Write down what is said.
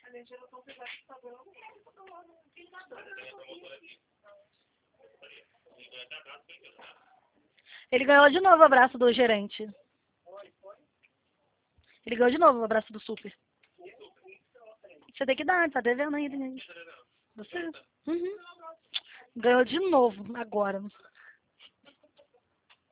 Ele ganhou de novo o abraço do gerente. Ele ganhou de novo o abraço do super. Você tem que dar, tá devendo ainda. Você? Uhum. Ganhou de novo, agora.